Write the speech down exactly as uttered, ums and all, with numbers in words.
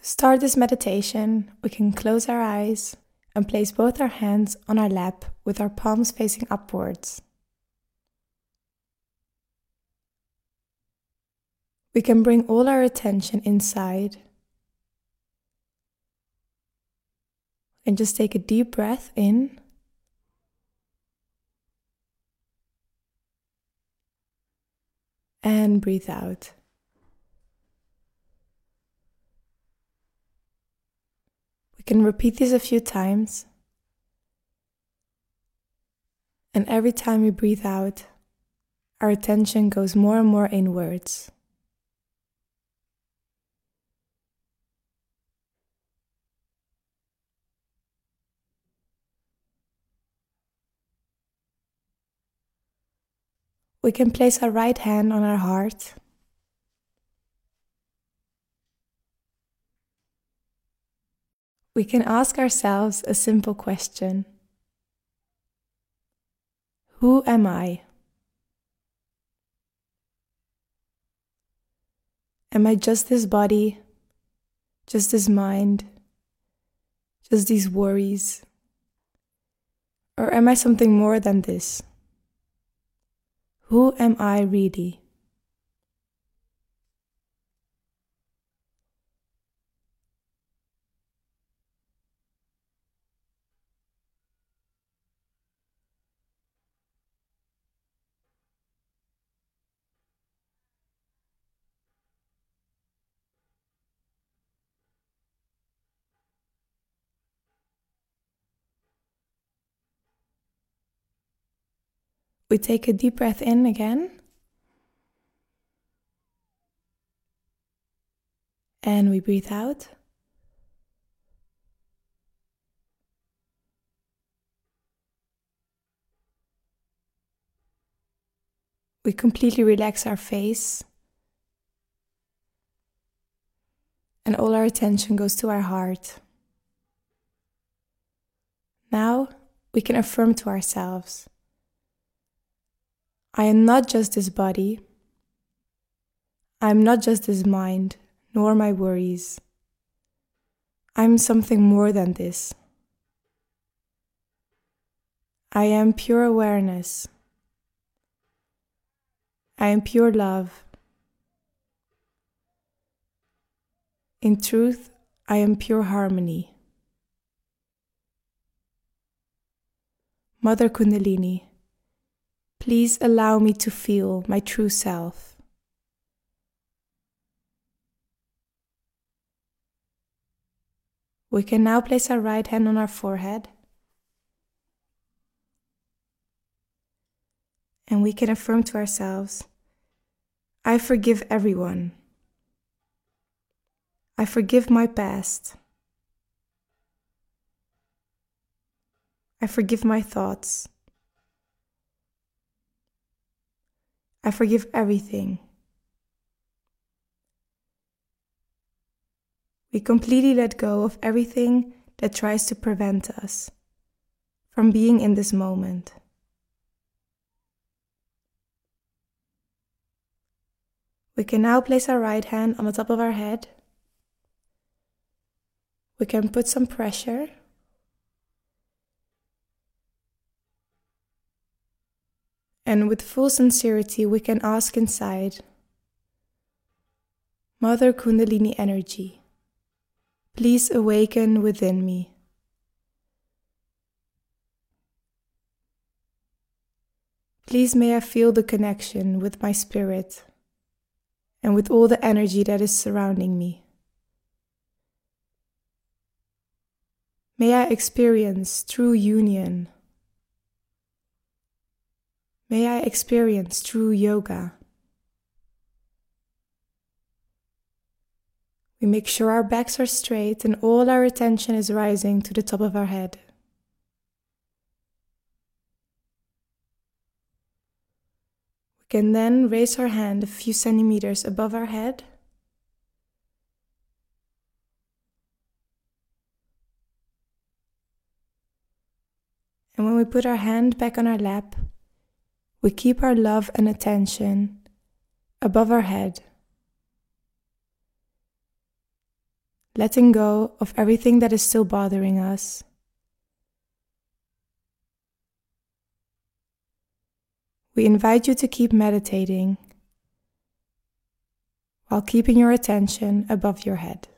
start this meditation, we can close our eyes and place both our hands on our lap with our palms facing upwards. We can bring all our attention inside and just take a deep breath in and breathe out. We can repeat this a few times, and every time we breathe out, our attention goes more and more inwards. We can place our right hand on our heart. We can ask ourselves a simple question. Who am I? Am I just this body, just this mind, just these worries? Or am I something more than this? Who am I really? We take a deep breath in again. And we breathe out. We completely relax our face. And all our attention goes to our heart. Now we can affirm to ourselves, I am not just this body. I am not just this mind, nor my worries. I am something more than this. I am pure awareness. I am pure love. In truth, I am pure harmony. Mother Kundalini, please allow me to feel my true self. We can now place our right hand on our forehead. And we can affirm to ourselves, I forgive everyone. I forgive my past. I forgive my thoughts. I forgive everything. We completely let go of everything that tries to prevent us from being in this moment. We can now place our right hand on the top of our head. We can put some pressure. And with full sincerity, we can ask inside, Mother Kundalini energy, please awaken within me. Please may I feel the connection with my spirit and with all the energy that is surrounding me. May I experience true union. May I experience true yoga. We make sure our backs are straight and all our attention is rising to the top of our head. We can then raise our hand a few centimeters above our head. And when we put our hand back on our lap, we keep our love and attention above our head. letting go of everything that is still bothering us. We invite you to keep meditating while keeping your attention above your head.